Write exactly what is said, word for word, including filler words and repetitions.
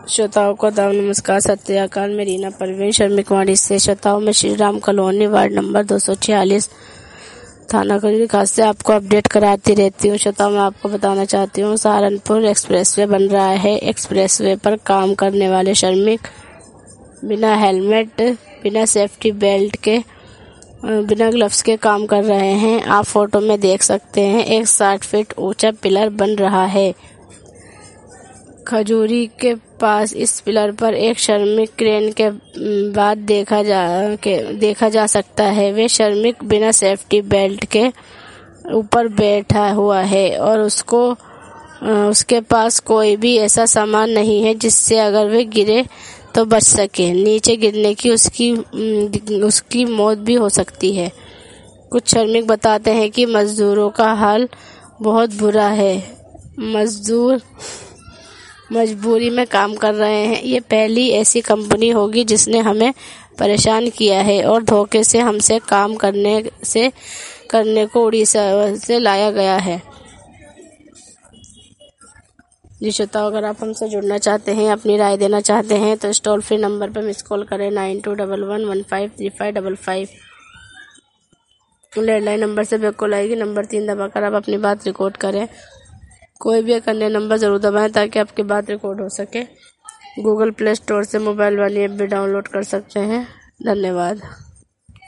श्रोताओं को दाव नमस्कार, सत्याकाल में रीना परवीन श्रमिक वाणी से। श्रोताओं में Shri Ram colony ward number दो सौ छियालीस थाना खजूरी खास से आपको अपडेट कराती रहती हूँ। श्रोताओं मैं आपको बताना चाहती हूँ, सहारनपुर एक्सप्रेसवे बन रहा है। एक्सप्रेसवे पर काम करने वाले श्रमिक बिना हेलमेट, बिना सेफ्टी बेल्ट के, बिना ग्लव्स के काम कर रहे हैं। आप फोटो में देख सकते हैं, एक साठ फीट ऊंचा पिलर बन रहा है। खजूरी के पास इस पिलर पर एक श्रमिक क्रेन के बाद देखा जा के देखा जा सकता है। वे श्रमिक बिना सेफ्टी बेल्ट के ऊपर बैठा हुआ है और उसको उसके पास कोई भी ऐसा सामान नहीं है जिससे अगर वे गिरे तो बच सके। नीचे गिरने की उसकी उसकी मौत भी हो सकती है। कुछ श्रमिक बताते हैं कि मजदूरों का हाल बहुत बुरा है। मजदूर मजबूरी में काम कर रहे हैं। ये पहली ऐसी कंपनी होगी जिसने हमें परेशान किया है और धोखे से हमसे काम करने से करने को उड़ीसा से लाया गया है। जी श्रोताओं, अगर आप हमसे जुड़ना चाहते हैं, अपनी राय देना चाहते हैं तो इस टोल फ्री नंबर पर मिस कॉल करें nine two double one one five three five double five. Landline number से बैक कॉल आएगी। नंबर तीन दबाकर आप अपनी बात रिकॉर्ड करें। कोई भी एक अन्य नंबर जरूर दबाएं ताकि आपकी बात रिकॉर्ड हो सके। गूगल प्ले स्टोर से मोबाइल वाली ऐप भी डाउनलोड कर सकते हैं। धन्यवाद।